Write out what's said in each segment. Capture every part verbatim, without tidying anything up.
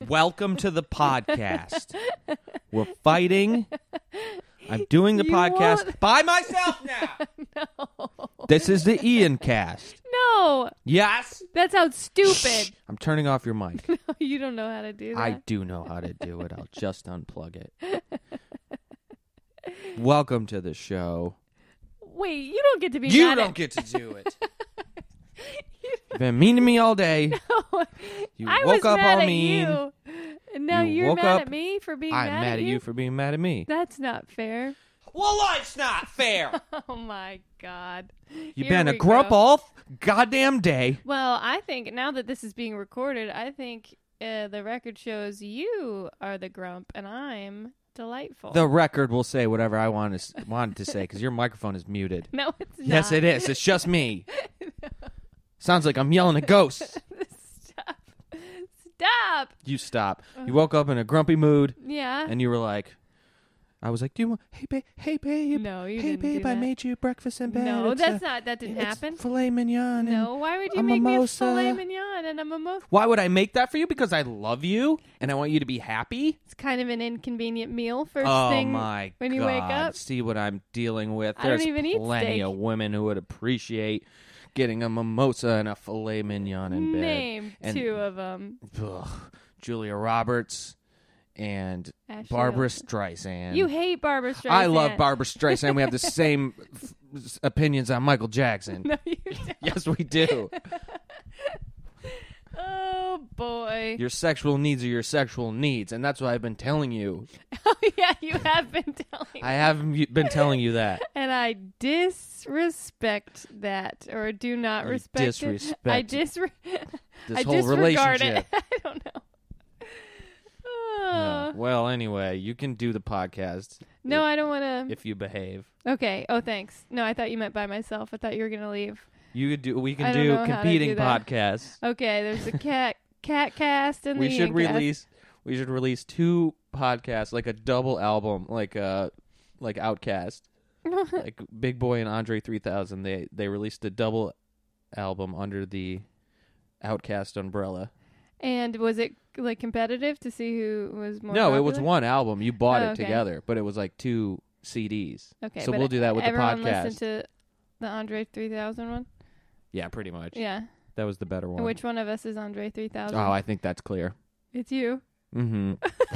Welcome to the podcast. We're fighting. I'm doing the You podcast won't- by myself now. No. This is the Ian cast. No. Yes. That sounds stupid. I'm turning off your mic. No, you don't know how to do that. I do know how to do it. I'll just unplug it. Welcome to the show. Wait, you don't get to be You mad don't at- get to do it. You've been mean to me all day. No, You I woke was up mad all at mean. You. And now You are woke mad up- at me for being I'm mad, mad at at you? you for being mad at me. That's not fair. Well, life's not fair. Oh my god. You've Here been a we grump go. all goddamn day. Well, I think now that this is being recorded, I think uh, the record shows you are the grump and I'm delightful. The record will say whatever I want to, wanted to say because your microphone is muted. No, it's not. Yes, it is. It's just me. Sounds like I'm yelling at ghosts. Stop. Stop. You stop. You woke up in a grumpy mood, Yeah. and you were like, I was like, do you want, hey, babe, hey, babe. No, you hey, didn't babe, do I that. made you breakfast in bed. No, It's, that's uh, not. That didn't it's happen. filet mignon. No, why would you a make mimosa. me a filet mignon and a mimosa? Why would I make that for you? Because I love you, and I want you to be happy? It's kind of an inconvenient meal first Oh, thing my when you God. wake up. See what I'm dealing with. I don't There's even eat plenty steak. of women who would appreciate getting a mimosa and a filet mignon in bed. Name And- two of them. Ugh, Julia Roberts and Ashley Barbara Olsen. Streisand. You hate Barbara Streisand. I love Barbara Streisand. We have the same f- opinions on Michael Jackson. No, you don't. Yes, we do. Oh boy. Your sexual needs are your sexual needs, and that's what I've been telling you. Oh yeah, you have been telling I me. haven't been telling you that. And I disrespect that, or do not You respect disrespect it. I disre- This I whole disregard relationship. it. I don't know. Yeah. Uh, Well, anyway, you can do the podcast. no, if, I don't want to. if you behave. Okay. Oh, thanks. No, I thought you meant by myself. I thought you were gonna leave. You could do. We I can don't do know how to competing do that. podcasts. Okay. There's a cat cat cast and We the should Ian cast. release. We should release two podcasts, like a double album, like uh, like Outcast, like Big Boy and Andre three thousand. They they released a double album under the Outcast umbrella. And was it like competitive to see who was more? No, it was popular? one album. You bought Oh, it okay. together, but it was like two C Ds. Okay. So but we'll do that with the everyone podcast. listened to the Andre three thousand one. Yeah, pretty much. Yeah. That was the better one. And which one of us is Andre three thousand? Oh, I think that's clear. It's you. Mm-hmm.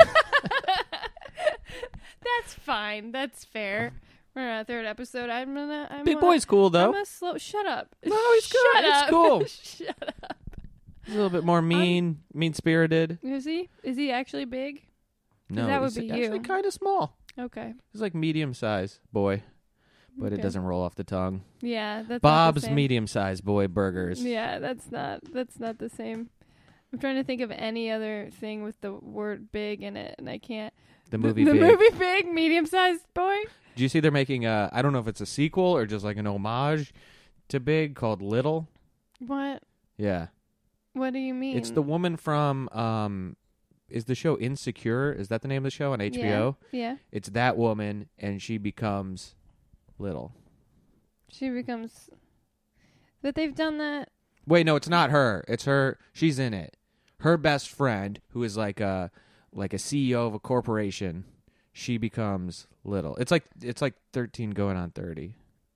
That's fine. That's fair. We're on our third episode. I'm gonna. I'm Big gonna, Boy's cool I'm though. gonna slow. Shut up. No, he's good. Shut It's up. cool. Shut up. He's a little bit more mean, mean spirited. Is he? Is he actually big? No, that would he's be you. actually kind of small. Okay. He's like medium sized boy, but it Okay. doesn't roll off the tongue. Yeah, that's not the Bob's same. medium sized boy burgers. Yeah, that's not. That's not the same. I'm trying to think of any other thing with the word "big" in it, and I can't. The movie The, the Big. movie "Big," medium-sized boy. Do you see they're making a? I don't know if it's a sequel or just like an homage to Big called Little. What? Yeah, What do you mean? it's the woman from. Um, is the show Insecure? Is that the name of the show on H B O? Yeah. yeah. It's that woman, and she becomes little. She becomes. But they've done that. Wait, no, it's not her. It's her. She's in it. Her best friend, who is like a like a C E O of a corporation, she becomes little. It's like it's like thirteen going on thirty.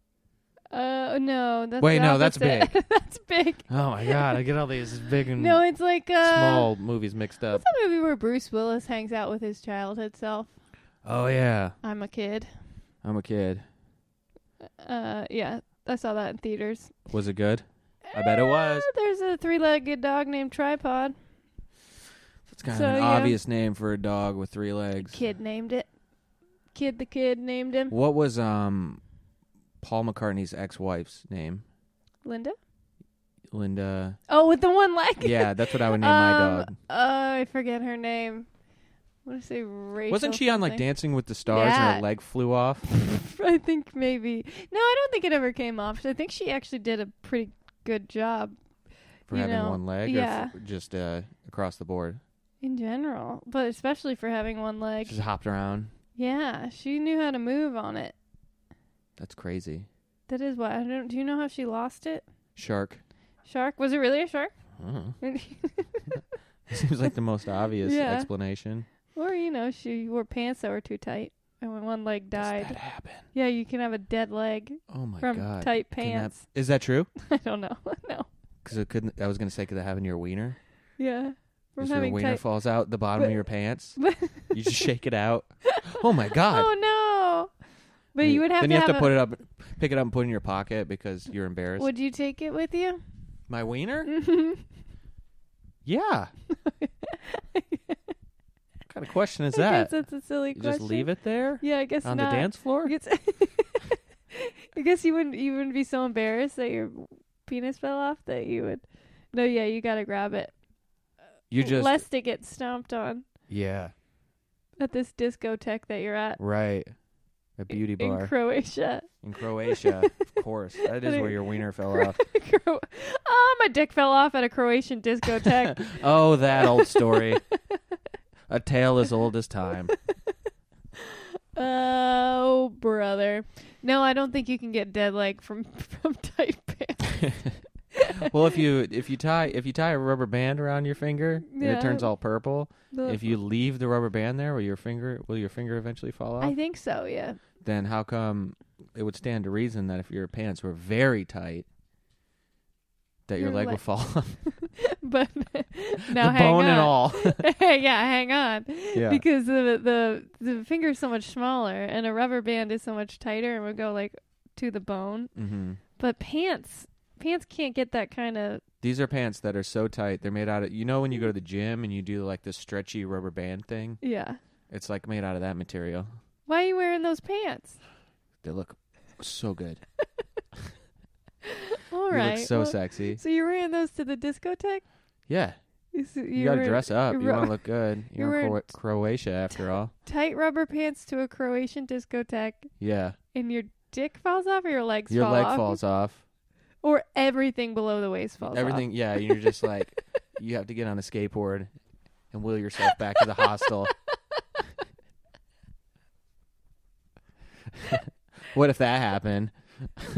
Uh, no. That's Wait, the no, that's opposite. Big. That's Big. Oh my god, I get all these big and No, it's like uh, small movies mixed up. What's that movie where Bruce Willis hangs out with his childhood self? Oh yeah, I'm a kid. I'm a kid. Uh, yeah, I saw that in theaters. Was it good? I bet it was. Uh, There's a three-legged dog named Tripod. It's kind So, of an yeah. obvious name for a dog with three legs. Kid named it. Kid the kid named him. What was um Paul McCartney's ex-wife's name? Linda. Linda. Oh, with the one leg. Yeah, that's what I would name my Um, dog. Oh, I forget her name. I want to say Rachel. Wasn't she on like something. Dancing with the Stars Yeah. and her leg flew off? I think maybe. No, I don't think it ever came off. I think she actually did a pretty good job For You having know, one leg? yeah. Or f- just uh, across the board? in general, but especially for having one leg. Just hopped around? Yeah, she knew how to move on it. That's crazy. That is why. I don't. Do you know how she lost it? Shark. Shark? Was it really a shark? Uh-huh. Seems like the most obvious Yeah. explanation. Or, you know, she wore pants that were too tight. And when one leg died. Does that happen? Yeah, you can have a dead leg Oh my from god! tight Can that- pants. Is that true? I don't know. No. Because it couldn't. I was gonna say, could that happen to your wiener? Yeah. From If your having wiener tight. falls out the bottom But- of your pants, But you just shake it out. Oh my god! oh no! But Then you would have then to you have have to a- put it up, pick it up, and put it in your pocket because you're embarrassed. Would you take it with you? My wiener? Mm-hmm. Yeah. What kind of question is I that? guess that's a silly You question. just leave it there Yeah, I guess on not. the dance floor? I guess, I guess you wouldn't. You wouldn't be so embarrassed that your penis fell off that you would. No, yeah, you gotta grab it. You just lest it gets stomped on yeah, at this discotheque that you're at right. A beauty in bar Croatia. in Croatia, of course. That is where your wiener fell off. Cro- oh, my dick fell off at a Croatian discotheque. Oh, that old story. A tale as old as time. Oh, brother. No, I don't think you can get dead leg from from tight pants. Well, if you if you tie if you tie a rubber band around your finger and Yeah. it turns all purple, The- if you leave the rubber band there, will your finger will your finger eventually fall off? I think so, yeah. Then how come it would stand to reason that if your pants were very tight, that your Your leg leg- would fall off? But now the hang bone on. and all. Yeah, hang on. Yeah. Because the the the finger is so much smaller and a rubber band is so much tighter and would go like to the bone. Mm-hmm. But pants pants can't get that kind of These are pants that are so tight. They're made out of, you know, when you go to the gym and you do like this stretchy rubber band thing? yeah. It's like made out of that material. Why are you wearing those pants? They look so good. All They right. look so well, sexy. So you're wearing those to the discotheque? Yeah. You, s- You got to wear dress up. you're You ru- want to look good. you're You're in wearing Cro- Croatia after all. tight rubber pants to a Croatian discotheque Yeah. and your dick falls off or your legs Your fall leg off? falls off. Or everything below the waist falls Everything, yeah. You're just like, you have to get on a skateboard and wheel yourself back to the hostel. What if that happened? off.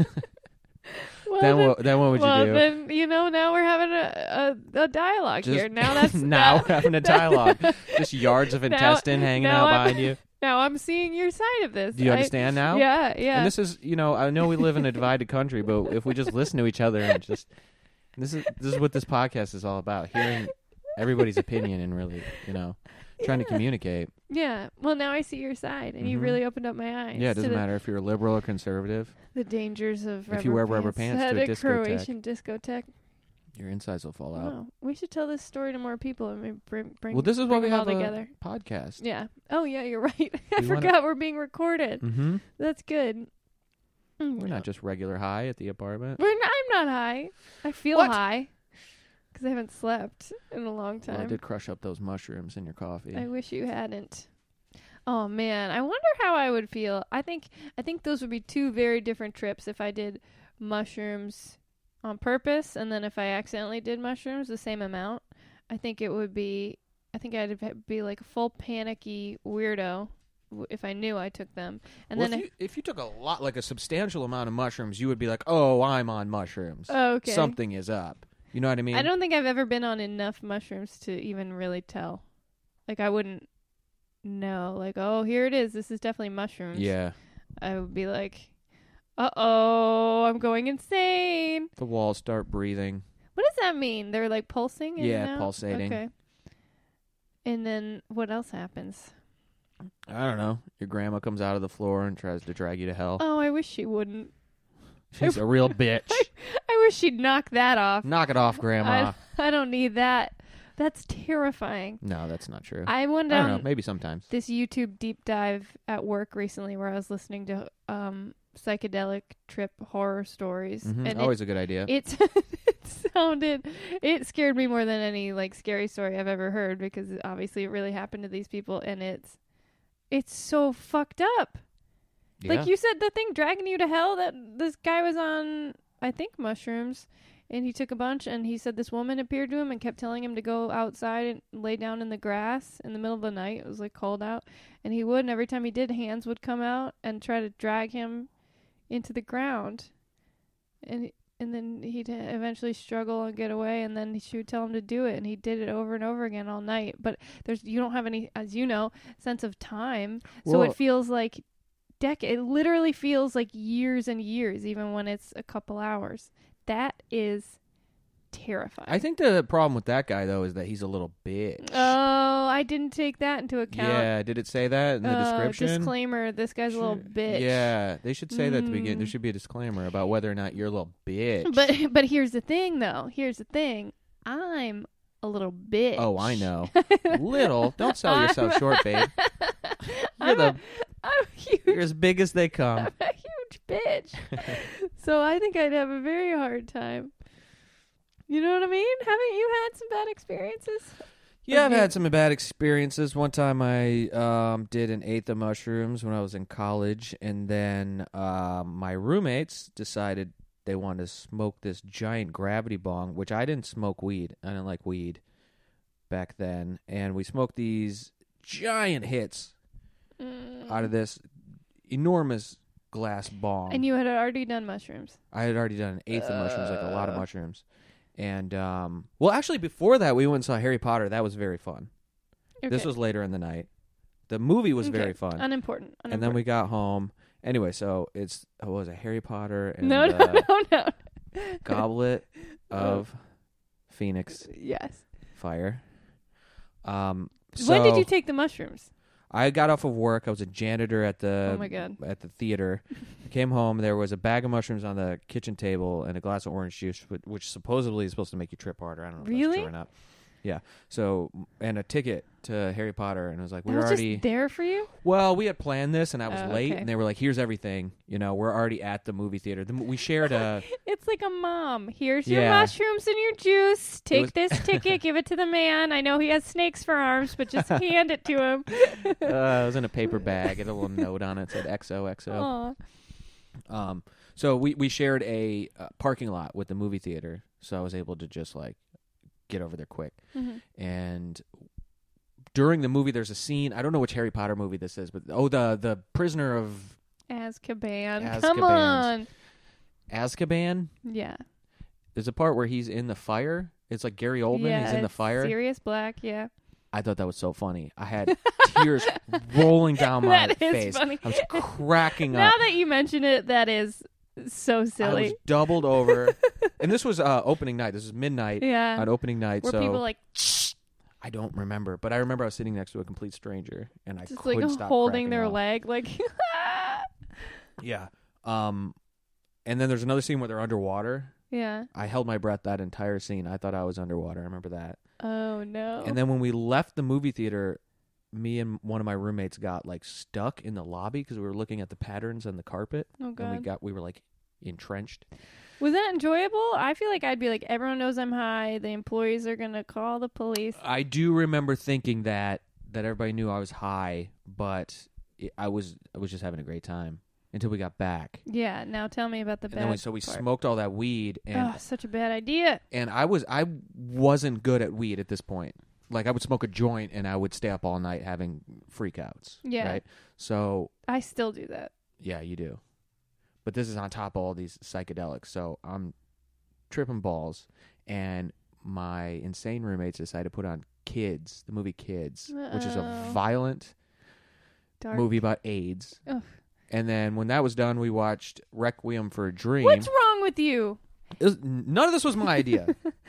Well, then then, what? Then what would well, you do? then, you know, now we're having a, a, a dialogue Just- here. Now that's now now, we're having a dialogue. Just yards of Now- intestine hanging now out I'm- behind you. now I'm seeing your side of this. Do you I- understand now? Yeah, yeah. And this is, you know, I know we live in a divided country, but if we just listen to each other and just, this is this is what this podcast is all about: hearing everybody's opinion and really, you know, trying to Yeah. communicate. Yeah. Well, now I see your side, and you Mhm. really opened up my eyes. Yeah, it to doesn't the, matter if you're liberal or conservative. the dangers of rubber If you wear rubber pants at to a a discotheque. Croatian discotheque. Your insides will fall out. Wow. We should tell this story to more people and maybe bring bring, Well, this is bring why we them all have a together. podcast. Yeah. Oh, yeah. You're right. I You wanna- forgot we're being recorded. Mm-hmm. That's good. Mm, We're not just regular high at the apartment. We're not, I'm not high. I feel What? high because I haven't slept in a long Well, I time. did crush up those mushrooms in your coffee. I wish you hadn't. Oh man, I wonder how I would feel. I think I think those would be two very different trips if I did mushrooms on purpose and then if I accidentally did mushrooms the same amount. I think it would be I think I'd ha- be like a full panicky weirdo w- if I knew I took them. And well, then if you, if you took a lot, like a substantial amount of mushrooms, you would be like, "Oh, I'm on mushrooms. I, oh, okay. Something is up." You know what I mean? I don't think I've ever been on enough mushrooms to even really tell. Like I wouldn't know. Like, oh, here it is. This is definitely mushrooms. Yeah, I would be like, uh oh, I'm going insane. the walls start breathing. What does that mean? They're like pulsing? in Yeah, and out? pulsating. Okay. And then what else happens? I don't know. Your grandma comes out of the floor and tries to drag you to hell. Oh, I wish she wouldn't. She's a real bitch. I wish she'd knock that off. Knock it off, grandma. I, I don't need that. That's terrifying. No, that's not true. I went I don't down know. Maybe sometimes. this YouTube deep dive at work recently where I was listening to um, psychedelic trip horror stories. Mhm. And Always a good idea. it, it sounded, it scared me more than any like scary story I've ever heard because obviously it really happened to these people and it's, it's so fucked up. yeah. Like you said, the thing dragging you to hell, that this guy was on, I think, mushrooms, and he took a bunch, and he said this woman appeared to him and kept telling him to go outside and lay down in the grass in the middle of the night. It was, like, cold out. And he would, and every time he did, hands would come out and try to drag him into the ground. And and then he'd eventually struggle and get away, and then she would tell him to do it, and he did it over and over again all night. But there's you don't have any, as you know, sense of time, so Well- it feels like decade. It literally feels like years and years, even when it's a couple hours. That is terrifying. I think the problem with that guy though is that he's a little bitch. Oh, I didn't take that into account. Yeah, did it say that in the Uh, description? Disclaimer: this guy's a little bitch. Yeah, they should say that at the beginning. There Mm. should be a disclaimer about whether or not you're a little bitch. But but here's the thing, though. Here's the thing. I'm a little bitch. Oh, I know. Little. Don't sell yourself I'm- short, babe. You're I'm, the a, I'm huge. you're as big as they come. I'm a huge bitch. So I think I'd have a very hard time. You know what I mean? Haven't you had some bad experiences? Yeah, I've Okay. had some bad experiences. One time I um, did an eighth of mushrooms when I was in college, and then um, my roommates decided they wanted to smoke this giant gravity bong, which I didn't smoke weed. I didn't like weed back then. And we smoked these giant hits Mm. out of this enormous glass bong. And you had already done mushrooms. I had already done an eighth of mushrooms, like a lot of Uh. mushrooms. And, um, well, actually, before that, we went and saw Harry Potter. That was very fun. Okay. This was later in the night. The movie was Okay. very fun. unimportant. unimportant. And then we got home. Anyway, so it's, what was it, Harry Potter and No, no, uh, no, no. Goblet of Phoenix Yes. Fire. Um, When did so you take the mushrooms? I got off of work. I was a janitor at the Oh my God. at the theater. I came home. There was a bag of mushrooms on the kitchen table and a glass of orange juice, which, which supposedly is supposed to make you trip harder. I don't know if Really? that's true or not. Yeah. So and a ticket to Harry Potter, and I was like, That we was were already. just there for you? Well, we had planned this, and I was Oh, late, okay. and they were like, "Here's everything." You know, we're already at the movie theater. The, we shared a. It's like a mom. Here's your Yeah. mushrooms and your juice. Take was- this ticket, give it to the man. I know he has snakes for arms, but just hand it to him. uh, it was in a paper bag. It had a little note on it that said X O X O. Aw. Um, so we we shared a uh, parking lot with the movie theater, so I was able to just like get over there quick. Mhm. And during the movie, there's a scene. I don't know which Harry Potter movie this is, but oh, the the prisoner of Azkaban. Come Azkaban's. on. Azkaban. Yeah. There's a part where he's in the fire. It's like Gary Oldman. yeah, he's in the it's fire. Sirius Black, yeah. I thought that was so funny. I had tears rolling down my That is face. funny. I was cracking Now up. that you mention it, that is so I was silly. doubled over. And this was uh, opening night. This was midnight Yeah. on opening night. Where so people like I don't remember, but I remember I was sitting next to a complete stranger, and I just couldn't like stop holding cracking their up. leg like Yeah. Um, and then there's another scene where they're underwater. Yeah. I held my breath that entire scene. I thought I was underwater. I remember that. Oh no. And then when we left the movie theater, me and one of my roommates got like stuck in the lobby because we were looking at the patterns on the carpet, oh and we god. got we were like entrenched. Was that enjoyable? I feel like I'd be like, everyone knows I'm high. The employees are gonna call the police. I do remember thinking that that everybody knew I was high, but it, I was I was just having a great time until we got back. Yeah. Now tell me about the And bad then we, so we part. smoked all that weed, and Oh, such a bad idea. and I was I wasn't good at weed at this point. Like I would smoke a joint and I would stay up all night having freakouts. Yeah. Right. So I still do that. yeah, you do. But this is on top of all these psychedelics. So I'm tripping balls, and my insane roommates decided to put on Kids, the movie Kids, which is a Uh-oh. violent Dark. movie about AIDS. Ugh. And then when that was done, we watched Requiem for a Dream. What's wrong with you? It was, none of this was my idea.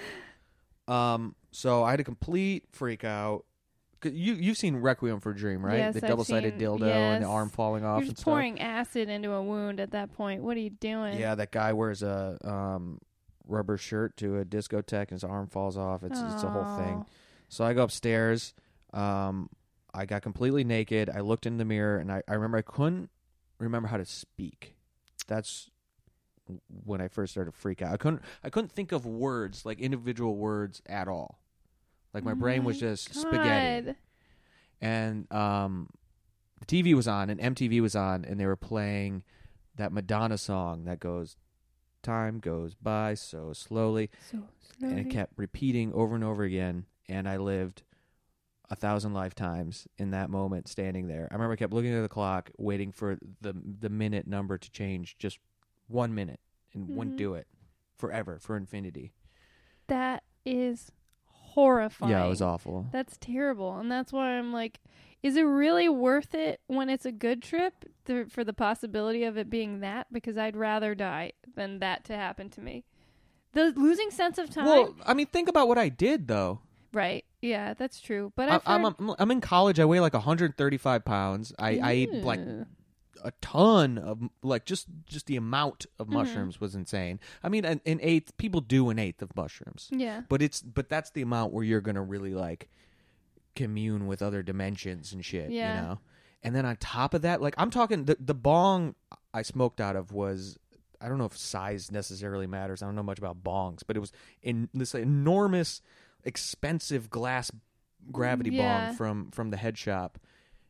um, so I had a complete freak out. 'Cause You you've seen Requiem for a Dream, right? Yes, the I've double sided seen- dildo and the yes. arm falling off You're and just stuff. pouring acid into a wound at that point. What are you doing? Yeah, that guy wears a um, rubber shirt to a discotheque and his arm falls off. It's it's a whole thing. Oh. So I go upstairs. Um, I got completely naked. I looked in the mirror, and I, I remember I couldn't remember how to speak. That's when I first started to freak out. I couldn't I couldn't think of words, like individual words at all. Like my Oh brain was my just spaghetti. God. And um, the T V was on, and M T V was on, and they were playing that Madonna song that goes, "Time goes by so slowly," So and it slowly. kept repeating over and over again. And I lived a thousand lifetimes in that moment, standing there. I remember I kept looking at the clock, waiting for the the minute number to change, just one minute, and wouldn't Mhm. do it forever, for infinity. That is horrifying. Yeah, it was awful. That's terrible. And that's why I'm like, is it really worth it when it's a good trip th- for the possibility of it being that? Because I'd rather die than that to happen to me. The losing sense of time. Well, I mean, think about what I did, though. Right. Yeah, that's true. But I, I've I'm, heard... I'm I'm in college. I weigh like one hundred thirty-five pounds. I, I ate like Ew. a ton of like just just the amount of Mhm. mushrooms was insane. I mean, an, an eighth people do an eighth of mushrooms, Yeah. but it's but that's the amount where you're gonna really like commune with other dimensions and shit. Yeah. You know, and then on top of that, like I'm talking the the bong I smoked out of was. I don't know if size necessarily matters. I don't know much about bongs, but it was in this enormous, expensive glass gravity Yeah. bong from from the head shop,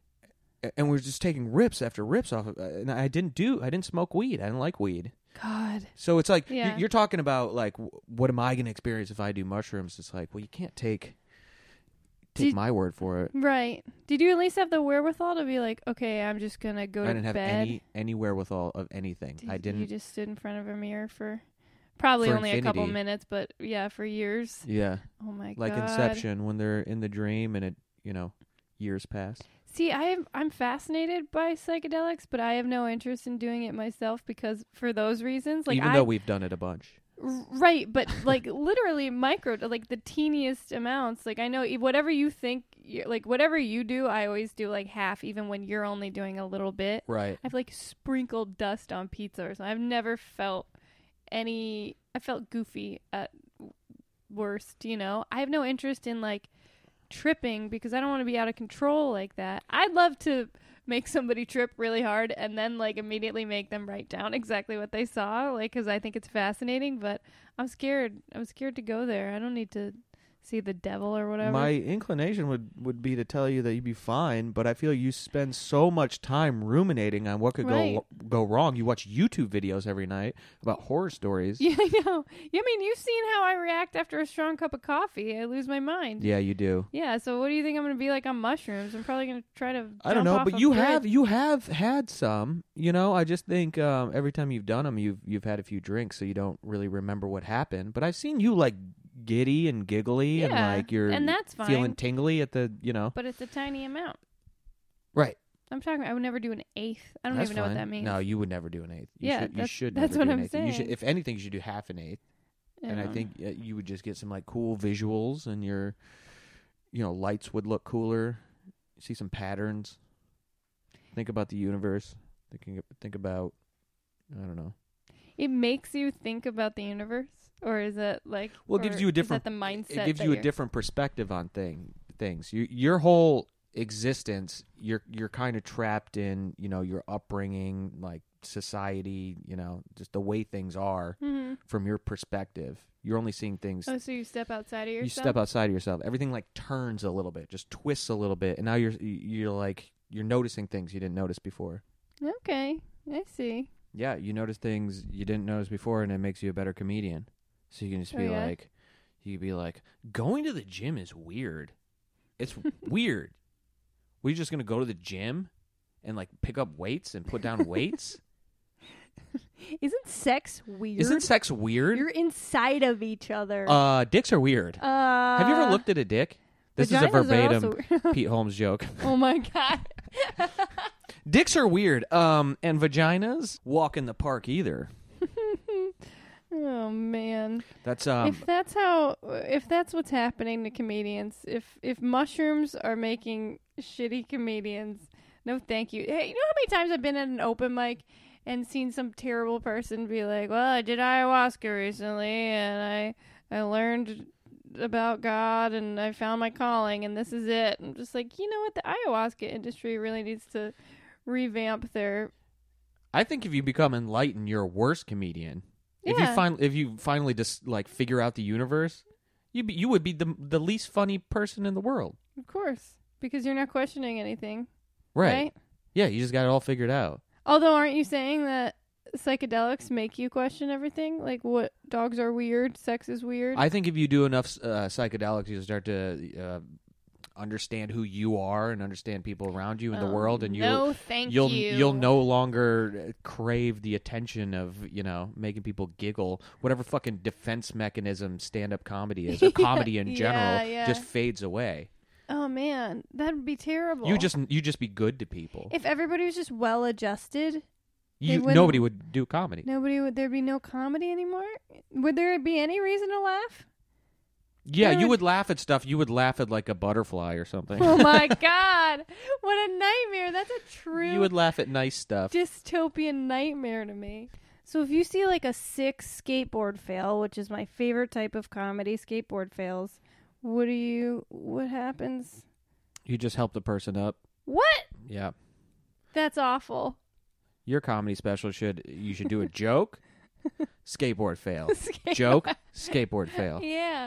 A- and we were just taking rips after rips off of. And I didn't do. I didn't smoke weed. I didn't like weed. God. So it's like Yeah. you're, you're talking about like w- what am I going to experience if I do mushrooms? It's like, well, you can't take take Did- my word for it. Right. Did you at least have the wherewithal to be like, okay, I'm just going to go I to didn't have bed? any any wherewithal of anything. Did I You didn't. just stood in front of a mirror for probably For only a couple infinity. minutes, but yeah, for years. Yeah. Oh my Like God. Inception when they're in the dream and it, you know, years pass. See, I am I'm fascinated by psychedelics, but I have no interest in doing it myself because for those reasons, like Even I, though we've done it a bunch. R- right, but like literally micro, like the teeniest amounts. Like I know e- whatever you think, you like whatever you do, I always do like half, even when you're only doing a little bit. Right. I've like sprinkled dust on pizza or something. I've never felt any. I felt goofy at worst. You know, I have no interest in like tripping because I don't want to be out of control like that. I'd love to make somebody trip really hard and then like immediately make them write down exactly what they saw, like because I think it's fascinating. But I'm scared. I'm scared to go there. I don't need to see the devil or whatever. My inclination would, would be to tell you that you'd be fine, but I feel you spend so much time ruminating on what could Right. go go wrong. You watch YouTube videos every night about horror stories. Yeah, I know. Yeah, I mean, you've seen how I react after a strong cup of coffee. I lose my mind. Yeah, you do. Yeah, so what do you think I'm going to be like on mushrooms? I'm probably going to try to I don't jump know, off but a you bridge. have you have had some. You know, I just think um, every time you've done them, you've you've had a few drinks, so you don't really remember what happened. But I've seen you like giddy and giggly, and Yeah, like you're and that's fine. feeling tingly at the you know. But it's a tiny amount. Right. I'm talking. I would never do an eighth. I don't That's even know fine. what that means. No, you would never do an eighth. You Yeah, should, you that's- should that's never what do I'm an eighth. You should, saying. if anything, you should do half an eighth. And I Um, think uh, you would just get some like cool visuals, and your, you know, lights would look cooler. See some patterns. Think about the universe. Thinking, think about, I don't know. it makes you think about the universe, or is it like? Well, it gives or you a is different. that the mindset. It gives that you a you're- different perspective on thing things. You, your whole existence, you're you're kind of trapped in, you know, your upbringing, like society, you know, just the way things are. Mhm. From your perspective, you're only seeing things. Oh, so you step outside of yourself. You step outside of yourself. Everything like turns a little bit, just twists a little bit, and now you're you're like you're noticing things you didn't notice before. Okay, I see. Yeah, you notice things you didn't notice before, and it makes you a better comedian. So you can just Oh, be yeah? like, you can be like, going to the gym is weird. It's weird. We're just gonna go to the gym and like pick up weights and put down weights. Isn't sex weird? Isn't sex weird? You're inside of each other. Uh, dicks are weird. Uh, Have you ever looked at a dick? This is a Vaginas are verbatim also- Pete Holmes joke. Oh my god. Dicks are weird. Um, and vaginas walk in the park either. Oh man. That's um. if that's how, if that's what's happening to comedians, if if mushrooms are making shitty comedians, no thank you. Hey, you know how many times I've been at an open mic and seen some terrible person be like, "Well, I did ayahuasca recently, and I I learned about God, and I found my calling, and this is it." I'm just like, you know what? The ayahuasca industry really needs to revamp their. I think if you become enlightened, you're a worse comedian. If you Yeah. find if you finally just like figure out the universe, you be, you would be the the least funny person in the world. Of course, because you're not questioning anything, Right. right? Yeah, you just got it all figured out. Although, aren't you saying that psychedelics make you question everything? Like, what dogs are weird, sex is weird. I think if you do enough uh, psychedelics, you start to uh, understand who you are and understand people around you in the Oh, world, and no, you'll thank you'll you. you'll no longer crave the attention of, you know, making people giggle. Whatever fucking defense mechanism stand-up comedy is, or comedy in Yeah, general, yeah. just fades away. Oh man, that would be terrible. You just you just be good to people. If everybody was just well adjusted, they You wouldn't- nobody would do comedy. nobody would there'd be no comedy anymore. Would there be any reason to laugh? Yeah, There you would- would laugh at stuff. You would laugh at like a butterfly or something. Oh my god, what a nightmare! That's a true You would laugh at nice stuff. dystopian nightmare to me. so if you see like a sick skateboard fail, which is my favorite type of comedy, skateboard fails, What do you? What happens? You just help the person up. What? Yeah. That's awful. Your comedy special should you should do a joke, skateboard fail. Joke, skateboard fail. Yeah,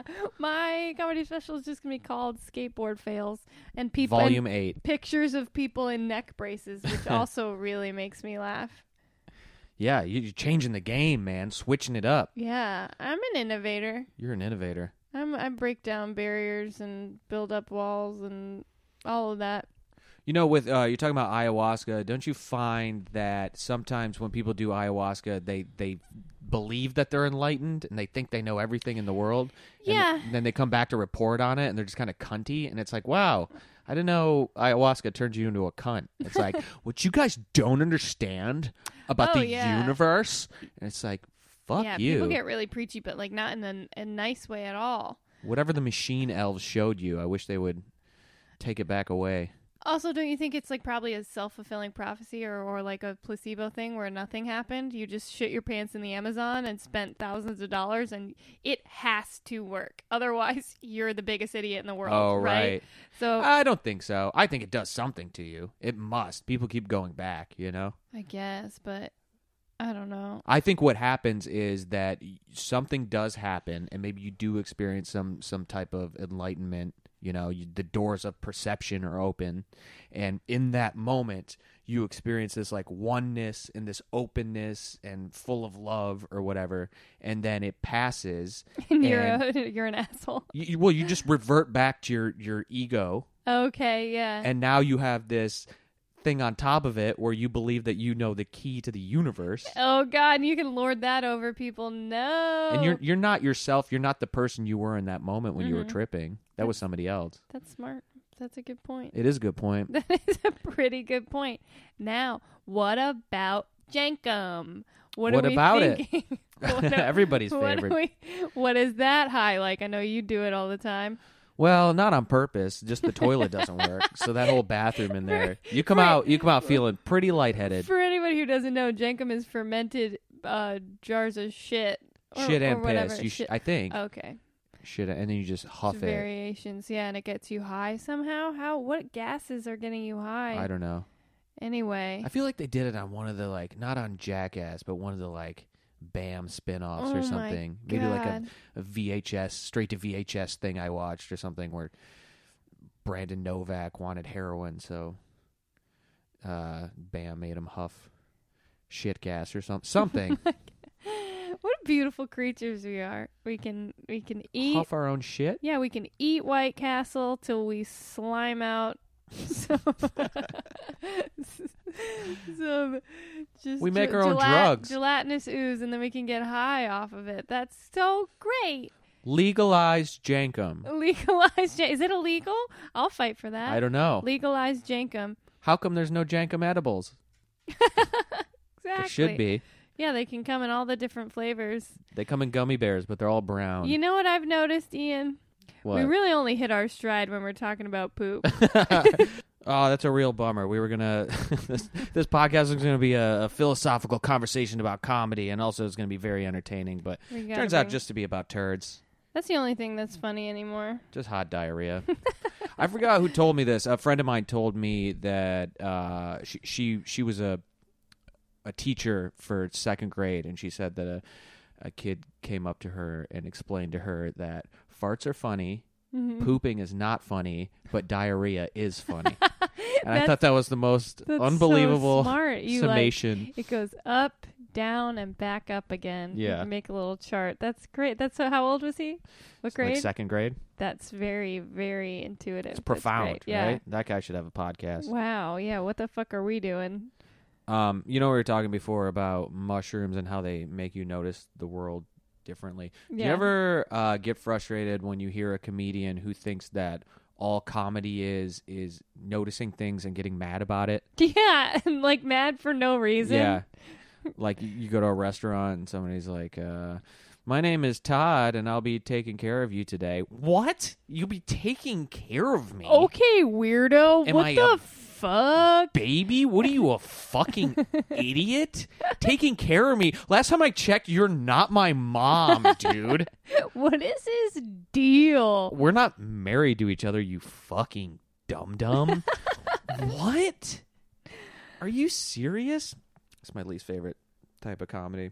my comedy special is just gonna be called Skateboard Fails, and people Volume and eight. pictures of people in neck braces, which also really makes me laugh. Yeah, you- you're changing the game, man. Switching it up. Yeah, I'm an innovator. You're an innovator. I'm I break down barriers and build up walls and all of that. You know, with uh, you're talking about ayahuasca. Don't you find that sometimes when people do ayahuasca, they they believe that they're enlightened and they think they know everything in the world? And Yeah. th- then they come back to report on it, and they're just kind of cunty, and it's like, wow, I didn't know ayahuasca turns you into a cunt. It's like, what you guys don't understand about Oh, the yeah. universe, and it's like, fuck yeah, you. people get really preachy, but like not in a, a nice way at all. Whatever the machine elves showed you, I wish they would take it back away. Also, don't you think it's like probably a self-fulfilling prophecy or, or like a placebo thing where nothing happened? You just shit your pants in the Amazon and spent thousands of dollars, and it has to work. Otherwise, you're the biggest idiot in the world. Oh, right. right. So I don't think so. I think it does something to you. It must. People keep going back, you know? I guess, but I don't know. I think what happens is that y- something does happen, and maybe you do experience some some type of enlightenment. You know, you, the doors of perception are open, and in that moment, you experience this like oneness and this openness and full of love or whatever, and then it passes. And you're and a, you're an asshole. you, you- well, you just revert back to your your ego, Okay, yeah. and now you have this thing on top of it where you believe that you know the key to the universe. Oh God, you can lord that over people. No. And you're you're not yourself. You're not the person you were in that moment when you were Mhm. tripping. That was somebody else. That's smart. That's a good point. It is a good point. That is a pretty good point. Now, what about Jenkum? What, What are we about it? thinking? What are- Everybody's what are favorite. we- what is that high like? I know you do it all the time. Well, not on purpose. Just the toilet doesn't work. So that whole bathroom in there, you come Right. out you come out feeling pretty lightheaded. For anybody who doesn't know, Jenkum is fermented uh, jars of shit. Or, Shit or and whatever. piss. You sh- Shit. I think Okay. shit, and then you just huff It's it. variations, yeah, and it gets you high somehow. How? What gases are getting you high? I don't know. Anyway. I feel like they did it on one of the like not on Jackass, but one of the like Bam spin-offs Oh or my something. Maybe like a, God. a V H S straight to V H S thing I watched or something where Brandon Novak wanted heroin, so uh, Bam made him huff shit gas or something. Something. What beautiful creatures we are. We can we can eat. Huff our own shit. Yeah, we can eat White Castle till we slime out some, some just We make ge- our own drugs. gelatinous ooze, and then we can get high off of it. That's so great. Legalize Jankum. Legalize. Jan- Is it illegal? I'll fight for that. I don't know. Legalize Jankum. How come there's no Jankum edibles? Exactly. There should be. Yeah, they can come in all the different flavors. They come in gummy bears, but they're all brown. You know what I've noticed, Ian? What? We really only hit our stride when we're talking about poop. Oh, that's a real bummer. We were gonna this, this podcast is gonna be a, a philosophical conversation about comedy, and also it's gonna be very entertaining. But We gotta turns out bring- just to be about turds, That's the only thing that's funny anymore. just hot diarrhea. I forgot who told me this. A friend of mine told me that uh, she she she was a a teacher for second grade, and she said that a a kid came up to her and explained to her that farts are funny. Mhm. Pooping is not funny, but diarrhea is funny. And I That's- thought that was the most That's unbelievable so smart. You summation. Like, it goes up, down and back up again. Yeah. You make a little chart. That's great. That's so, how old was he? What grade? Like second grade. That's very, very intuitive. It's That's profound, great. Yeah. right? That guy should have a podcast. Wow. Yeah. What the fuck are we doing? Um, you know, we were talking before about mushrooms and how they make you notice the world differently. Yeah. Do you ever uh, get frustrated when you hear a comedian who thinks that all comedy is is noticing things and getting mad about it? Yeah. And like mad for no reason. Yeah. Like you, you go to a restaurant and somebody's like, uh, my name is Todd and I'll be taking care of you today. What? You'll be taking care of me? Okay, weirdo. Am what I the a fuck? Baby? What are you, a fucking idiot? Taking care of me? Last time I checked, you're not my mom, dude. What is his deal? We're not married to each other, you fucking dum-dum. What? Are you serious? It's my least favorite type of comedy.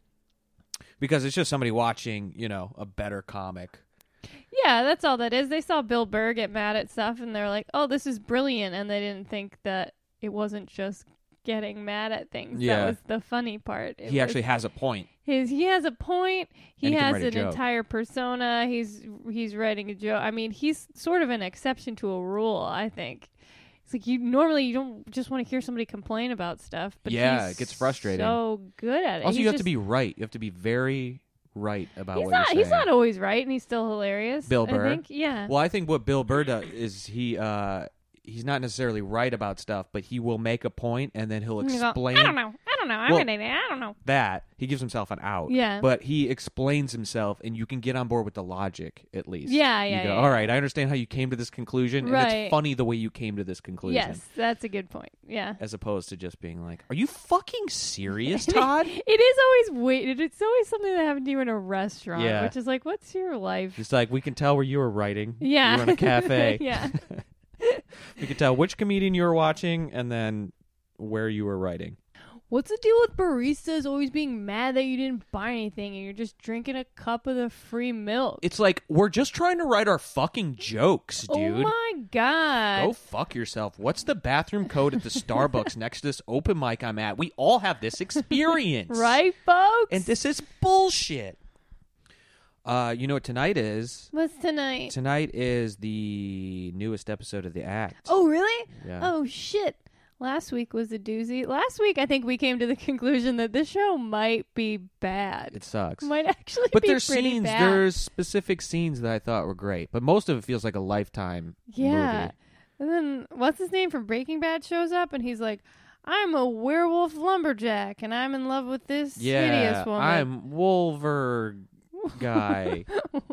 Because it's just somebody watching, you know, a better comic. Yeah, that's all that is. They saw Bill Burr get mad at stuff and they're like, oh, this is brilliant. And they didn't think that it wasn't just getting mad at things. Yeah. That was the funny part. It He was actually has a point. his he has a point. He, And he can has write a an joke. entire persona. He's he's writing a joke. I mean, he's sort of an exception to a rule, I think. It's like you normally you don't just want to hear somebody complain about stuff, but Yeah, he's it gets frustrating. So good at it. Also, He's you have just- to be right. You have to be very right about He's what not. you're He's saying. not always right, and he's still hilarious. Bill Burr? I think. Yeah. Well, I think what Bill Burr does is he uh, he's not necessarily right about stuff, but he will make a point and then he'll And you go, explain I don't know. I don't know. I'm Well, gonna. I don't know. that. He gives himself an out. Yeah. But he explains himself, and you can get on board with the logic at least. Yeah, You yeah, go, yeah, all yeah. right, I understand how you came to this conclusion, and Right. it's funny the way you came to this conclusion. Yes, that's a good point. Yeah. As opposed to just being like, are you fucking serious, Todd? It is always wait. It's always something that happened to you in a restaurant, Yeah. which is like, what's your life? It's like, we can tell where you were writing. Yeah. You were in a cafe. Yeah. We can tell which comedian you were watching and then where you were writing. What's the deal with baristas always being mad that you didn't buy anything and you're just drinking a cup of the free milk? It's like, we're just trying to write our fucking jokes, dude. Oh my god. Go fuck yourself. What's the bathroom code at the Starbucks next to this open mic I'm at? We all have this experience. Right, folks? And this is bullshit. Uh, you know what tonight is? What's tonight? Tonight is the newest episode of The Act. Oh, really? Yeah. Oh, shit. Last week was a doozy. Last week, I think we came to the conclusion that this show might be bad. It sucks. might actually But be there's pretty scenes, bad. there's specific scenes that I thought were great. But most of it feels like a Lifetime Yeah. movie. And then, what's his name from Breaking Bad shows up, and he's like, I'm a werewolf lumberjack, and I'm in love with this Yeah, hideous woman. I'm Wolver guy.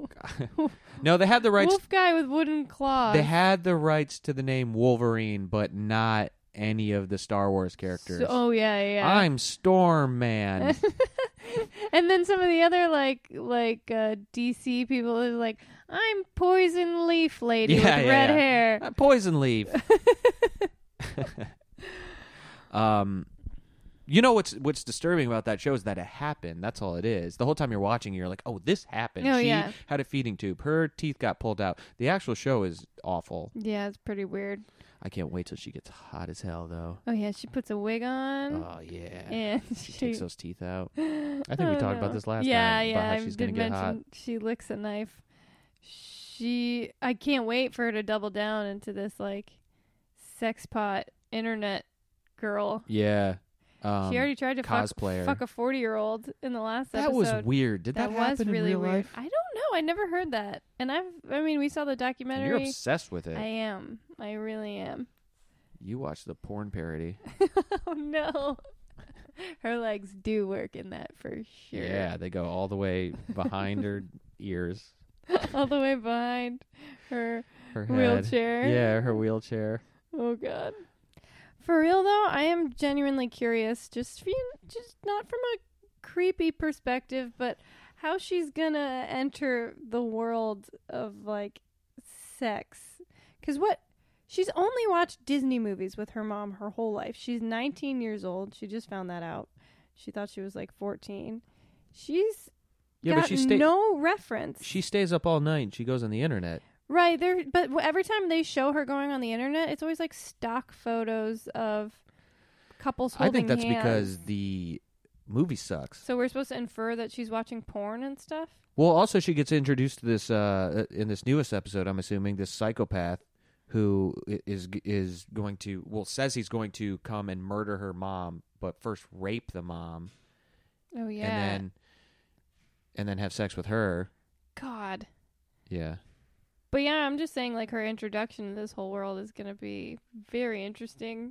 No, they had the rights. Wolf guy with wooden claws. They had the rights to the name Wolverine, but not any of the Star Wars characters. So- oh, yeah, yeah. I'm Storm Man. And then some of the other, like, like uh, D C people is like, I'm Poison Leaf Lady Yeah, with yeah, red yeah. hair. Uh, Poison Leaf. um, you know what's what's disturbing about that show is that it happened. That's all it is. The whole time you're watching, you're like, "Oh, this happened." Oh, she yeah. had a feeding tube. Her teeth got pulled out. The actual show is awful. Yeah, it's pretty weird. I can't wait till she gets hot as hell, though. Oh, yeah, she puts a wig on. Oh yeah. And She she, takes those teeth out. I think Oh, we talked no. about this last yeah, time. Yeah, about how I she's did gonna get mention hot. she licks a knife. She, I can't wait for her to double down into this like sex pot internet girl. Yeah. Um, she already tried to fuck, cosplayer. fuck a forty-year-old in the last that episode. was weird. Did that, That happen was in really real weird. life? I don't know. I never heard that. And I've, I mean, we saw the documentary. You're obsessed with it. I am. I really am. You watched the porn parody. Oh no. Her legs do work in that for sure. Yeah, they go all the way behind her ears, All the way behind her her head. wheelchair. Yeah, her wheelchair. Oh god. For real though, I am genuinely curious, just for you, just not from a creepy perspective, but how she's gonna enter the world of like sex. Cause what she's only watched Disney movies with her mom her whole life. She's nineteen years old. She just found that out. She thought she was like fourteen. She's Yeah, got but she stays. no reference. She stays up all night. She goes on the internet. Right, there. But w- every time they show her going on the internet, it's always like stock photos of couples I holding think that's hands. because the movie sucks. So we're supposed to infer that she's watching porn and stuff? Well, also she gets introduced to this uh, in this newest episode. I'm assuming this psychopath who is is going to well says he's going to come and murder her mom, but first rape the mom. Oh yeah. And then and then have sex with her. God. Yeah. But yeah, I'm just saying, like, her introduction to this whole world is going to be very interesting.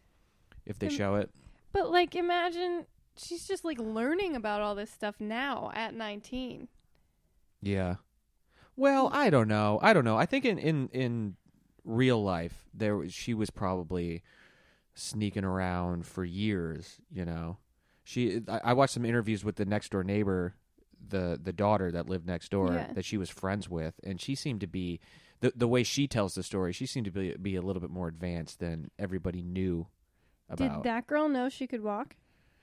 If they Um, show it. But, like, imagine she's just, like, learning about all this stuff now at nineteen. Yeah. Well, I don't know. I don't know. I think in, in, in real life, there was, she was probably sneaking around for years, you know. She I, I watched some interviews with the next door neighbor, the the daughter that lived next door, Yeah. that she was friends with, and she seemed to be the the way she tells the story, she seemed to be be a little bit more advanced than everybody knew about. Did that girl know she could walk?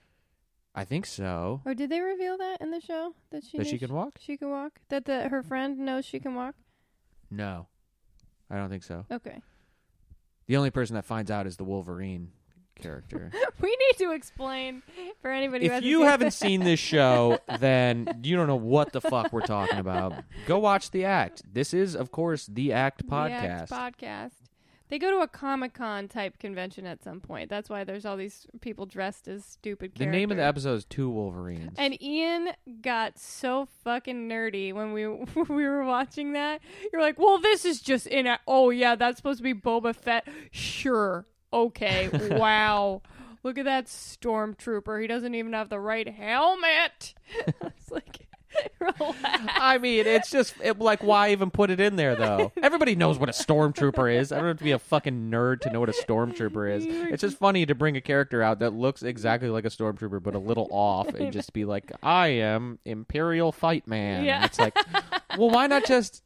I think so. Or did they reveal that in the show? That she That knew she can walk? She can walk? That the her friend knows she can walk? No. I don't think so. Okay. The only person that finds out is the Wolverine character. We need to explain for anybody who If hasn't you seen haven't seen this show, then you don't know what the fuck we're talking about. Go watch The Act. This is, of course, The Act podcast. The Act podcast. They go to a Comic-Con type convention at some point. That's why there's all these people dressed as stupid The characters. name of the episode is Two Wolverines. And Ian got so fucking nerdy when we we were watching that. You're like, well, this is just in a... Oh, yeah, that's supposed to be Boba Fett. Sure. Okay. Wow. Look at that stormtrooper. He doesn't even have the right helmet. I was like... Relax. I mean, it's just it, like, why even put it in there, though? Everybody knows what a stormtrooper is. I don't have to be a fucking nerd to know what a stormtrooper is. It's just funny to bring a character out that looks exactly like a stormtrooper, but a little off, and just be like, I am Imperial Fight Man. Yeah. And it's like, well, why not just...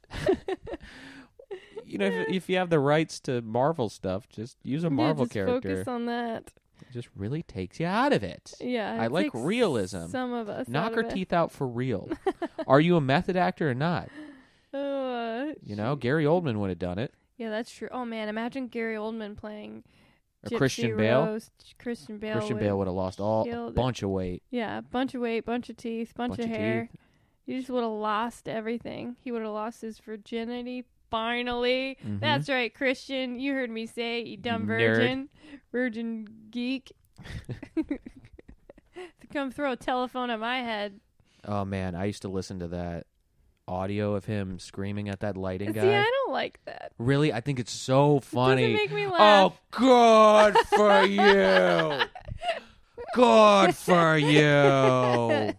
You know, if, if you have the rights to Marvel stuff, just use a Marvel yeah, just character. Focus on that. It just really takes you out of it. Yeah, I it like takes realism. Some of us Knock out her of it. teeth out for real. Are you a method actor or not? Uh, You know, Gary Oldman would have done it. yeah, that's true. Oh man, imagine Gary Oldman playing Or Gypsy Christian Bale. Rose. Christian Bale. Christian would- Bale would have lost all a killed it. bunch of weight. Yeah, bunch of weight, bunch of teeth, bunch, Bunch of of hair. teeth. He just would have lost everything. He would have lost his virginity. Finally, Mhm. that's right, Christian. You heard me say, it, you dumb You virgin, virgin geek. To come throw a telephone at my head. Oh man, I used to listen to that audio of him screaming at that lighting guy. See, I don't like that. Really, I think it's so funny. It doesn't make me laugh. Oh, good for you. Good for you.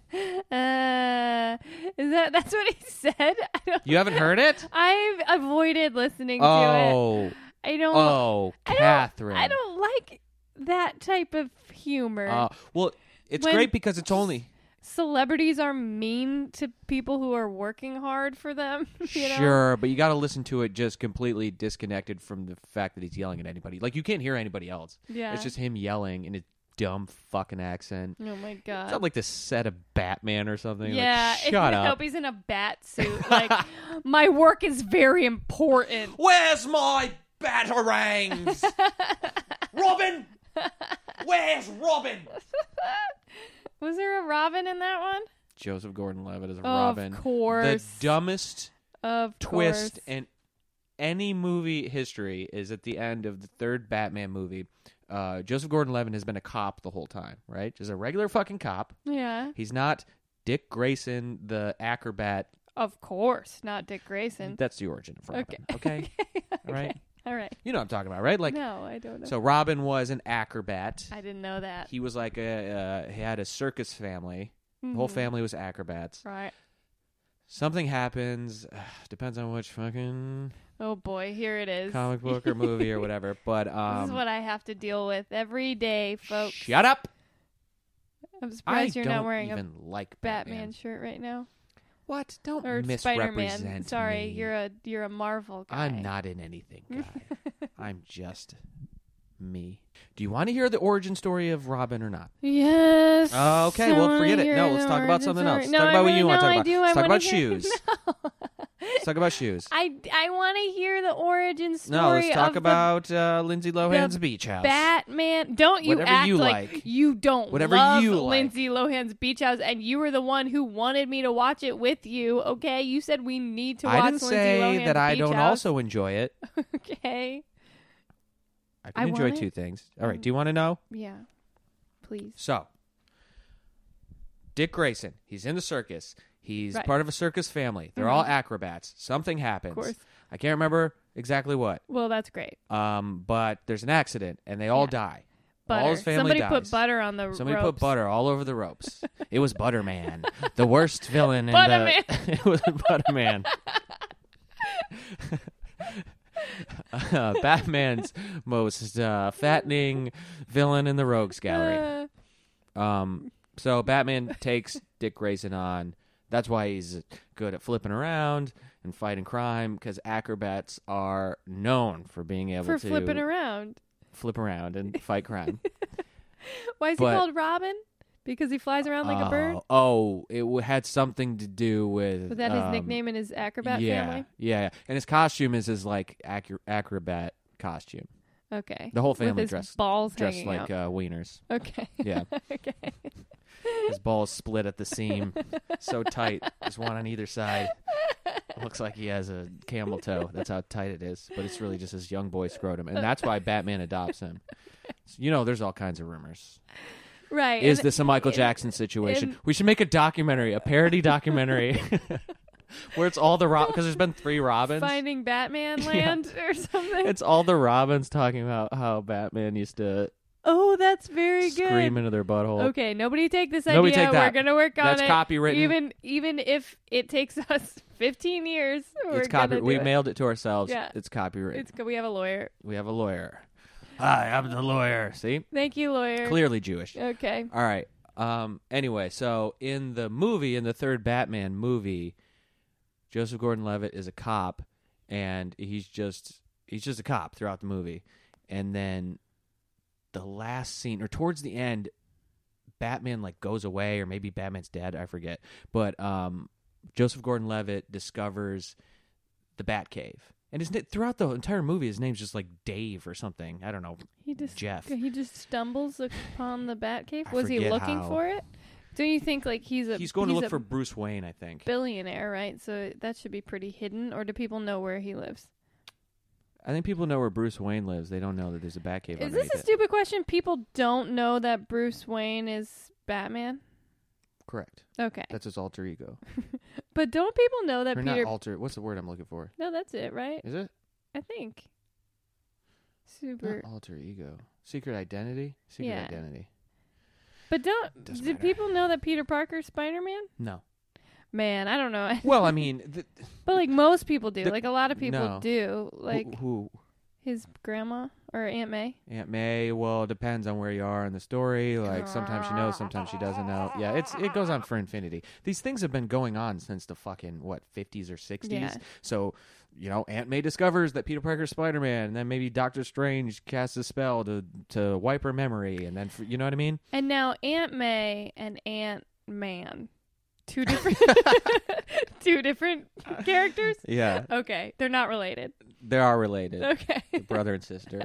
Uh, is that that's what he said? I don't, You haven't heard it? I've avoided listening to it. Oh, I don't. oh, I don't- Catherine. I don't like that type of humor. Uh, well, it's When- great because it's only Celebrities are mean to people who are working hard for them. You know? sure, but you got to listen to it just completely disconnected from the fact that he's yelling at anybody. Like you can't hear anybody else. Yeah. It's just him yelling in his dumb fucking accent. Oh my god. Sound like the set of Batman or something. Yeah. Like, shut I up. hope he's in a bat suit. Like, my work is very important. Where's my batarangs? Robin! Where's Robin? Was there a Robin in that one? Joseph Gordon-Levitt is Of Robin. course. The dumbest Of twist course. in any movie history is at the end of the third Batman movie. Uh, Joseph Gordon-Levitt has been a cop the whole time, right? Just a regular fucking cop. Yeah. He's not Dick Grayson, the acrobat. Of course. Not Dick Grayson. That's the origin of Robin. Okay. Okay. All right. All right. You know what I'm talking about, right? Like, No, I don't know. so Robin was an acrobat. I didn't know that. He was like a. Uh, he had a circus family. The whole Mhm. family was acrobats. Right. Something happens. Depends on which fucking Oh boy, here it is. comic book or movie or whatever. But um, this is what I have to deal with every day, folks. Shut up! I'm I surprised you're don't not wearing even a like Batman, Batman. shirt right now. What? Don't Or misrepresent Spider-Man. Sorry, me. you're a you're a Marvel guy. I'm not in anything, guy. I'm just me. Do you want to hear the origin story of Robin or not? Yes. Oh, okay, I well, wanna forget it. hear No, the let's talk about origin something story. else. No, Talk I about what really- you want to no, talk I about. do. Let's I talk wanna about hear- shoes. No. Let's talk about shoes. I, I want to hear the origin story. No, let's talk of about uh, Lindsay Lohan's the Beach House. Batman. Don't you Whatever act you like, like. you don't Whatever love you like. Lindsay Lohan's Beach House, and you were the one who wanted me to watch it with you. Okay, you said we need to watch I didn't Lindsay say Lohan's that I Beach don't House. also enjoy it. Okay. I can I enjoy want two it. things. All right, Um, do you want to know? Yeah. Please. So, Dick Grayson, he's in the circus. He's Right. part of a circus family. They're Mhm. all acrobats. Something happens. Of course. I can't remember exactly what. Well, that's great. Um, but there's an accident, and they all Yeah. die. Butter. All his family Somebody dies. put butter on the Somebody ropes. put butter all over the ropes. It was Butterman, the worst villain in Butterman. the. It was Butterman. uh, Batman's most uh, fattening villain in the Rogues Gallery. Uh, Um, so Batman takes Dick Grayson on. That's why he's good at flipping around and fighting crime, because acrobats are known for being able for to flipping around. flip around and fight crime. Why is But- he called Robin? Because he flies around like a bird? Oh, Oh, it w- had something to do with. Was that his um, nickname in his acrobat yeah, family? Yeah, and his costume is his like acro- acrobat costume. Okay. The whole With family his dressed balls dressed hanging like out. uh, wieners. Okay. Yeah, okay. his balls split at the seam, so tight. There's one on either side. Looks like he has a camel toe. That's how tight it is, but it's really just his young boy scrotum, and that's why Batman adopts him. So, you know, there's all kinds of rumors. Right. Is and- this a Michael and- Jackson situation? and- We should make a documentary, a parody documentary, where it's all the Rob because there's been three Robins. Finding Batman Land or something? It's all the Robins talking about how Batman used to Oh, that's very good. scream into their butthole. Okay, nobody take this idea. Nobody take that. We're gonna work on That's it. copywritten. Even even if it takes us fifteen years, we're It's gonna copy. do We it. mailed it to ourselves. Yeah. It's copyrighted. It's we have a lawyer. We have a lawyer. Hi, I'm the lawyer. See, Thank you, lawyer. clearly Jewish. Okay. All right. Um. Anyway, so in the movie, in the third Batman movie, Joseph Gordon-Levitt is a cop, and he's just he's just a cop throughout the movie, and then the last scene, or towards the end, Batman like goes away, or maybe Batman's dead. I forget. But um, Joseph Gordon-Levitt discovers the Batcave, and his na- throughout the entire movie, his name's just like Dave or something. I don't know. He just Jeff. He just stumbles upon the Batcave. I Was he forget looking how. for it? Don't you think like he's a He's going to look a for Bruce Wayne, I think. billionaire, right? So that should be pretty hidden. Or do people know where he lives? I think people know where Bruce Wayne lives. They don't know that there's a Batcave Is underneath this a it. stupid question? People don't know that Bruce Wayne is Batman. Correct. Okay, That's his alter ego. but don't people know that or Peter? not alter. What's the word I'm looking for? No, that's it, right? Is it? I think. Super. Not alter ego. Secret identity? Secret Yeah. identity. But don't Doesn't do matter. people know that Peter Parker's Spider-Man? No. Man, I don't know. Well, I mean, the, But like most people do. The- like a lot of people no. do. Like who, who? his grandma or Aunt May. Aunt May? Well, it depends on where you are in the story. Like, sometimes she knows, sometimes she doesn't know. Yeah, it's it goes on for infinity. These things have been going on since the fucking, what, fifties or sixties? Yeah. So, you know, Aunt May discovers that Peter Parker's Spider-Man, and then maybe Doctor Strange casts a spell to, to wipe her memory, and then, for, you know what I mean? And now Aunt May and Aunt Man. Two different two different characters? Yeah, Okay. They're not related. they are related. Okay. Brother and sister.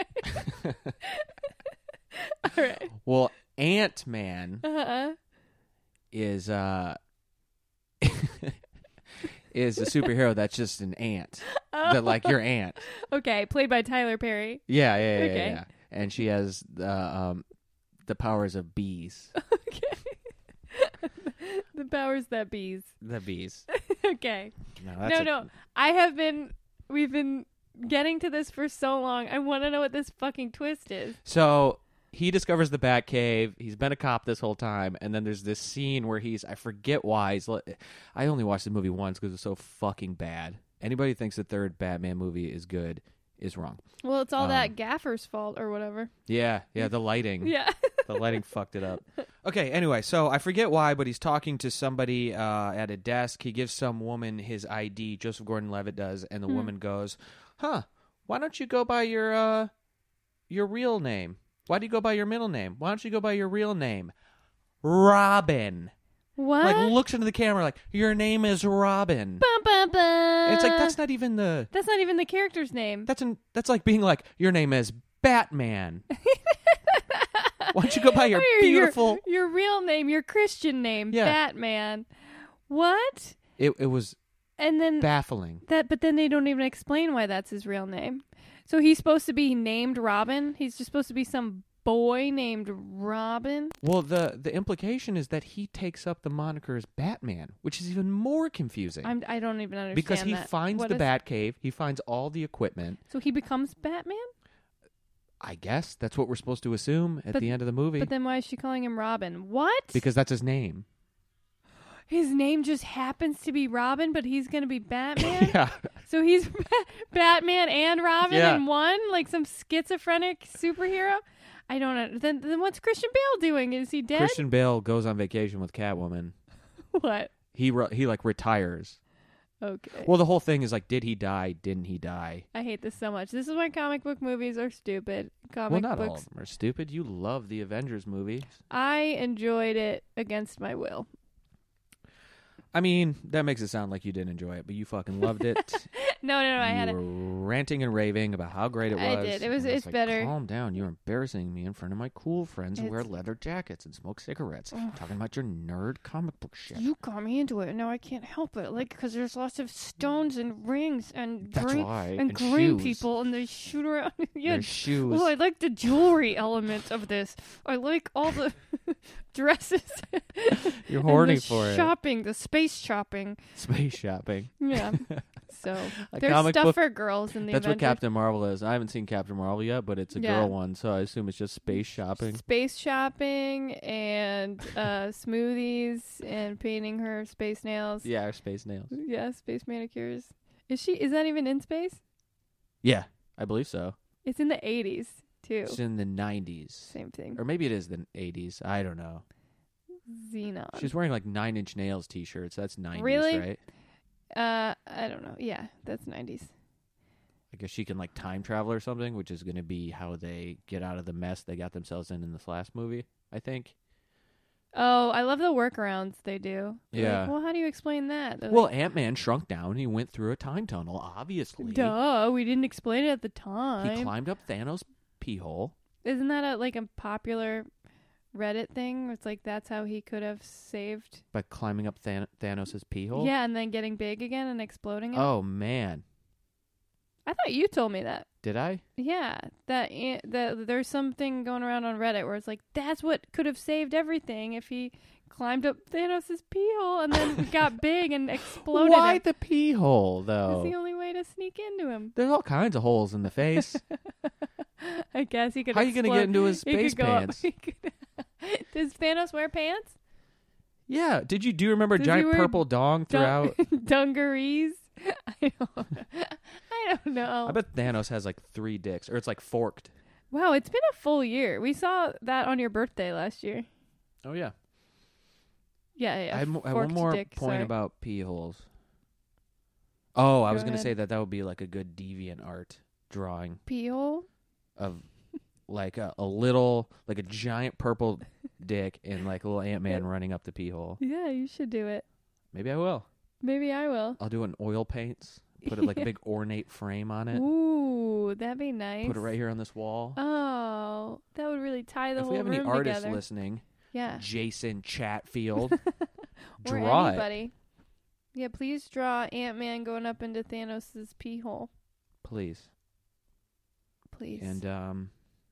All right. Well, Ant-Man Uh-huh. is uh is a superhero that's just an ant. That like your aunt. Okay, played by Tyler Perry. Yeah, yeah, yeah, yeah, Okay. yeah. And she has the um the powers of bees. Okay. The powers that bees. The bees. Okay. No, that's No, a- no. I have been we've been getting to this for so long. I want to know what this fucking twist is. So he discovers the Batcave. He's been a cop this whole time, and then there's this scene where he's—I forget why. He's, li- I only watched the movie once because it's so fucking bad. Anybody who thinks the third Batman movie is good is wrong. Well, it's all Um, that gaffer's fault or whatever. Yeah, yeah, the lighting. Yeah. The lighting fucked it up. Okay, anyway, so I forget why, but he's talking to somebody uh, at a desk. He gives some woman his I D. Joseph Gordon-Levitt does, and the Hmm. woman goes, "Huh? Why don't you go by your uh, your real name? Why do you go by your middle name? Why don't you go by your real name, Robin?" What? Like looks into the camera like, your name is Robin. Bum, bum, bum. And it's like, that's not even the... That's not even the character's name. That's an, that's like being like, your name is Batman. Why don't you go by your Or beautiful... Your, your real name, your Christian name, Yeah. Batman. What? It, it was And then baffling. that, but then they don't even explain why that's his real name. So he's supposed to be named Robin. He's just supposed to be some boy named Robin. Well, the, the implication is that he takes up the moniker as Batman, which is even more confusing. I'm, I don't even understand because he that. finds What the is- Batcave, he finds all the equipment. So he becomes Batman? I guess that's what we're supposed to assume at But- the end of the movie. But then why is she calling him Robin? What? Because that's his name. His name just happens to be Robin, but he's going to be Batman? Yeah. So he's Batman and Robin Yeah. in one? Like some schizophrenic superhero? I don't know. Then, then what's Christian Bale doing? Is he dead? Christian Bale goes on vacation with Catwoman. What? He re- he like retires. Okay. Well, the whole thing is like, did he die? Didn't he die? I hate this so much. This is why comic book movies are stupid. Comic well, not books. all of them are stupid. You love the Avengers movie. I enjoyed it against my will. I mean, that makes it sound like you didn't enjoy it, but you fucking loved it. No, no, no. I you had were it. ranting and raving about how great it was. I did. It was- And I it's like, better. Calm down. You're embarrassing me in front of my cool friends who wear It's- leather jackets and smoke cigarettes, Ugh. talking about your nerd comic book shit. You got me into it, and now I can't help it. Like, because there's lots of stones and rings and That's green, why. and, And green shoes. people, and they shoot around. yeah. Their shoes. Oh, I like the jewelry element of this. I like all the dresses. You're and horny the for it. shopping, the space shopping. Space shopping. Yeah. So A there's comic stuff book- for girls in the That's what Avengers. Captain Marvel is. I haven't seen Captain Marvel yet, but it's a Yeah. girl one, so I assume it's just space shopping. Space shopping and uh, smoothies and painting her space nails. Yeah, our space nails. Yeah, space manicures. Is she? Is that even in space? Yeah, I believe so. It's in the eighties too. It's in the nineties. Same thing. Or maybe it is the eighties. I don't know. Xenon. She's wearing like Nine Inch Nails t-shirts. That's nineties, Really? right? Uh, I don't know. Yeah, that's nineties. I guess she can like time travel or something, which is going to be how they get out of the mess they got themselves in in this last movie, I think. Oh, I love the workarounds they do. They're Yeah. Like, well, how do you explain that? They're Well, like, Ant-Man shrunk down. He went through a time tunnel, obviously. duh, we didn't explain it at the He time. climbed up Thanos' pee hole. Isn't that a, like a popular Reddit thing? It's like that's how he could have saved. By climbing up Than- Thanos' pee hole? Yeah, and then getting big again and exploding it. Oh, man. I thought you told me that. Did I? Yeah, that an- that there's something going around on Reddit where it's like that's what could have saved everything if he climbed up Thanos' pee hole and then got big and exploded. Why him. the pee hole, That's though? the only way to sneak into him. There's all kinds of holes in the face. I guess he could. How you gonna explode- get into his he could space go up- pants? he could- Does Thanos wear pants? Yeah. Did you do you remember Does he giant wear purple dong Dun- throughout? dungarees? I don't, I don't know. I bet Thanos has like three dicks, or it's like forked. Wow, it's been a full year. We saw that on your birthday last year. Oh yeah. Yeah, yeah. I have, mo- I have forked one more dick, point sorry. about pee holes. Oh, I Go was gonna ahead. say that that would be like a good deviant art drawing pee hole. of like a, a little, like a giant purple dick and like a little Ant Man running up the pee hole. Yeah, you should do it. Maybe I will. Maybe I will. I'll do it in oil paints. Put it like a big ornate frame on it. Ooh, that'd be nice. Put it right here on this wall. Oh, that would really tie the if whole we have any room artists together. listening, Yeah, Jason Chatfield, or draw it. anybody. Yeah, please draw Ant-Man going up into Thanos' pee hole, Please. please. And um,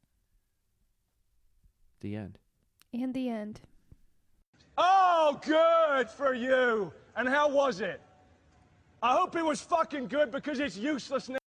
the end. And the end. Oh, good for you. And how was it? I hope it was fucking good because it's useless now.